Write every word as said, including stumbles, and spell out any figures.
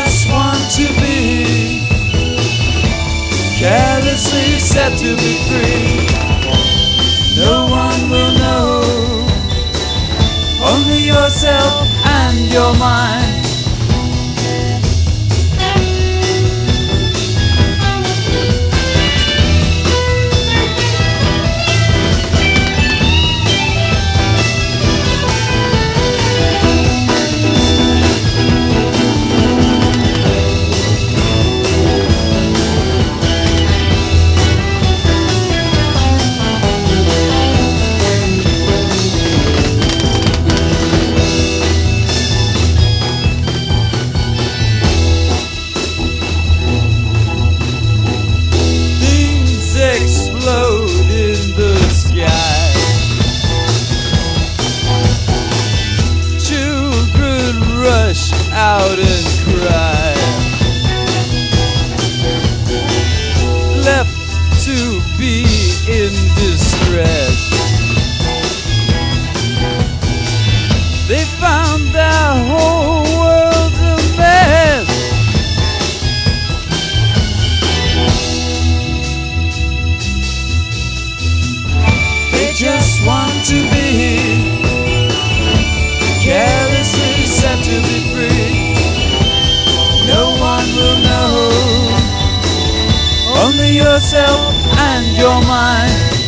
just want to be carelessly set to be free. No one will know, only yourself and your mind. Explode in the sky. Children rush out and cry. Left to be in distress, they found their whole world's a mess. Just want to be carelessly set to be free. No one will know, only yourself and your mind.